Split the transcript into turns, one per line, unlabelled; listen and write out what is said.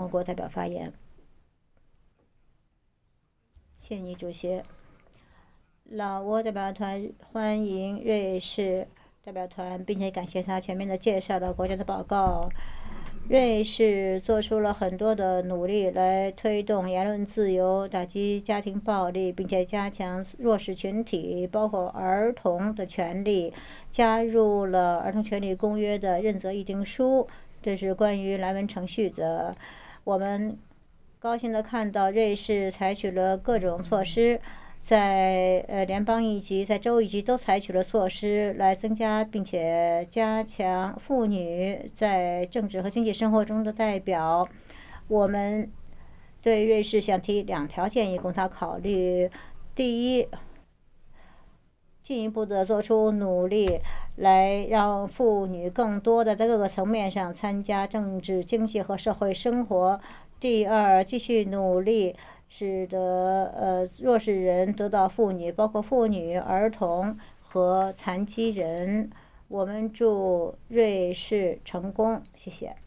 盟国代表发言。谢谢你，主席。老挝代表团欢迎瑞士代表团，并且感谢他全面地介绍了国家的报告。瑞士做出了很多的努力来推动言论自由、打击家庭暴力，并且加强弱势群体，包括儿童的权利，加入了儿童权利公约的认责议定书。这是关于蓝文程序的。我们高兴地看到瑞士采取了各种措施，在联邦一级、在州一级都采取了措施来增加并且加强妇女在政治和经济生活中的代表。我们对瑞士想提2条建议供他考虑。第一，进一步的做出努力，来让妇女更多的在各个层面上参加政治、经济和社会生活。第二，继续努力，使得弱势人得到妇女，包括妇女、儿童和残疾人。我们祝瑞士成功，谢谢。